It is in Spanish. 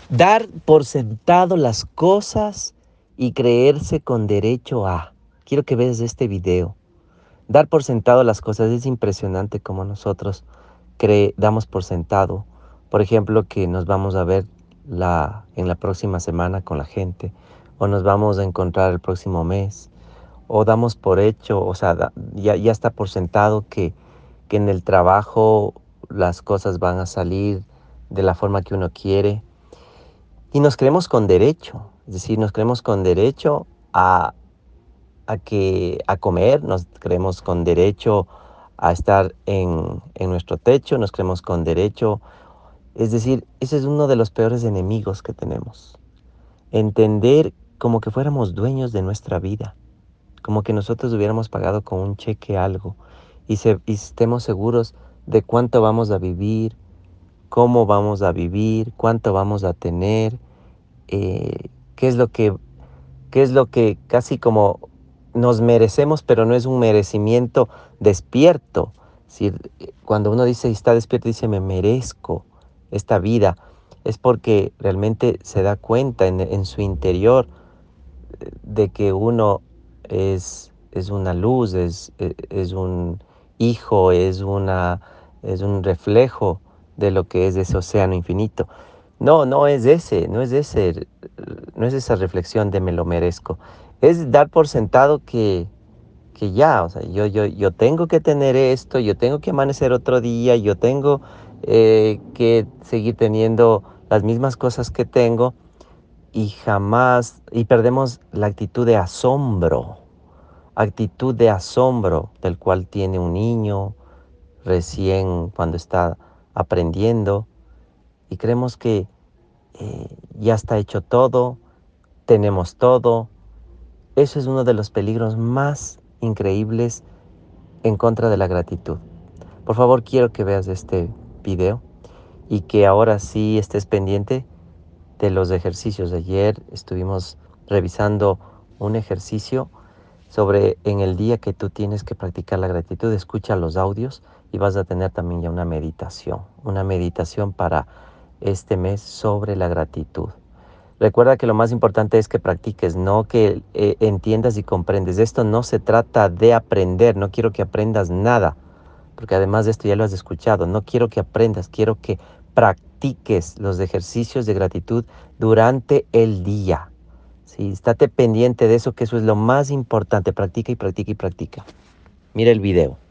Dar por sentado las cosas y creerse con derecho a. Quiero que veas este video. Dar por sentado las cosas es impresionante como nosotros damos por sentado. Por ejemplo, que nos vamos a ver en la próxima semana con la gente, o nos vamos a encontrar el próximo mes, o damos por hecho, o sea, ya está por sentado que en el trabajo las cosas van a salir de la forma que uno quiere. Y nos creemos con derecho, es decir, nos creemos con derecho a comer, nos creemos con derecho a estar en nuestro techo, nos creemos con derecho. Es decir, ese es uno de los peores enemigos que tenemos. Entender como que fuéramos dueños de nuestra vida, como que nosotros hubiéramos pagado con un cheque algo y estemos seguros de cuánto vamos a vivir, cómo vamos a vivir, cuánto vamos a tener, qué es lo que casi como nos merecemos, pero no es un merecimiento despierto. Es decir, cuando uno dice y está despierto, dice me merezco esta vida, es porque realmente se da cuenta en su interior de que uno es una luz, es un hijo, es un reflejo de lo que es ese océano infinito. No es ese, no es esa reflexión de me lo merezco. Es dar por sentado que ya, o sea, yo tengo que tener esto, yo tengo que amanecer otro día, yo tengo que seguir teniendo las mismas cosas que tengo y perdemos la actitud de asombro del cual tiene un niño recién cuando está aprendiendo y creemos que ya está hecho todo, tenemos todo. Eso es uno de los peligros más increíbles en contra de la gratitud. Por favor, quiero que veas este video y que ahora sí estés pendiente de los ejercicios. Ayer estuvimos revisando un ejercicio sobre en el día que tú tienes que practicar la gratitud. Escucha los audios y vas a tener también ya una meditación para este mes sobre la gratitud. Recuerda que lo más importante es que practiques, no que entiendas y comprendes. Esto no se trata de aprender, no quiero que aprendas nada, porque además de esto ya lo has escuchado. No quiero que aprendas, quiero que practiques los ejercicios de gratitud durante el día. Sí, estate pendiente de eso, que eso es lo más importante. Practica y practica y practica. Mira el video.